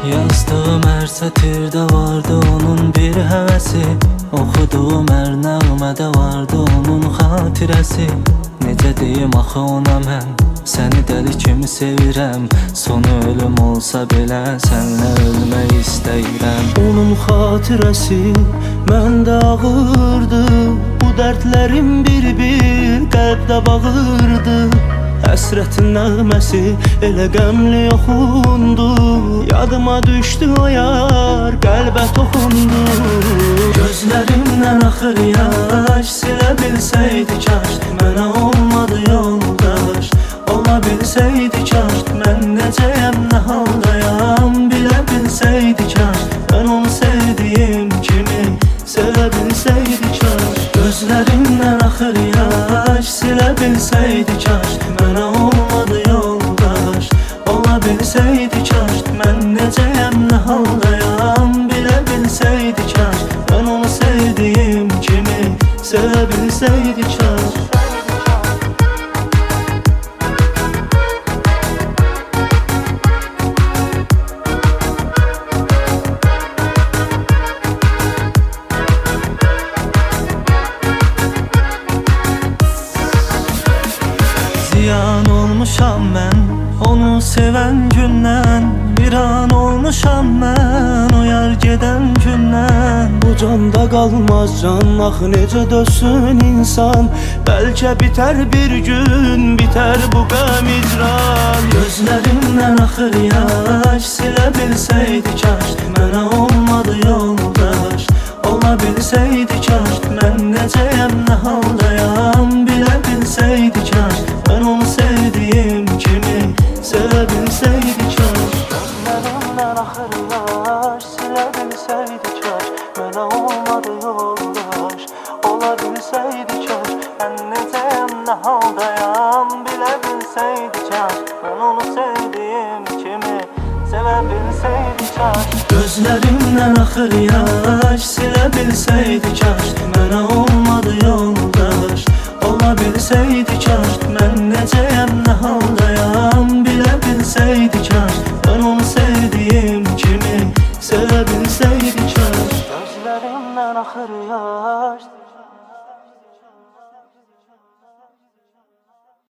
Yazdığım hər sətirdə vardı onun bir həvəsi, oxuduğum hər nəğmədə vardı onun xatirəsi. Necə deyim axı ona mən, səni dəli kimi sevirəm. Sonu ölüm olsa belə sənlə ölmək istəyirəm. Onun xatirəsi məndə ağırdı, bu dərdlərim bir-bir qəlbdə bağırdı. Həsrətin nəğməsi elə qəmli oxundu, yadıma düşdü o yar, qəlbə toxundu. Gözlərimdən axır yaş, silə bilsəydi kaş, mənə olmadı yoldaş. Ola bilsəydi kaş, mən necəyəm, nə haldayam, bilə bilsəydi kaş, mən onu sevdiyim kimi sevə bilsəydi kaş. Gözlərimdən axır yaş, silə bilsəydi kaş, mənə olmadı yoldaş. Ola bilsəydi kaş, mən necəyəm, nə haldayam, bilə bilsəydi kaş, mən onu sevdiyim kimi sevə bilsəydi kaş. Ziyan olmuşam mən onu sevən gündən, bir an olmuşam mən o yar gedən gündən. Bu canda qalmaz can, axı necə dözsün insan, bəlkə bitər bir gün, bitər bu qəm icran. Gözlərimdən axır yaş, silə bilsəydi kaş, mənə olmadı yoldaş. Ola bilsəydi kaş, mən necəyəm, nə haldayam, bilə bilsəydi kaş, mən onu sevdiyim kimi sevə bilsəydi kaş. Gözlərimdən axır yaş, silə bilsəydi kaş, mənə olmadı yoldaş. Ola bilsəydi kaş, mən necəyəm, nə haldayam, bilə bilsəydi kaş, mən onu sevdiyim kimi sevə bilsəydi kaş. Gözlərimdən axır yaş, silə bilsəydi kaş, mənə olmadı yoldaş. Ola bilsəydi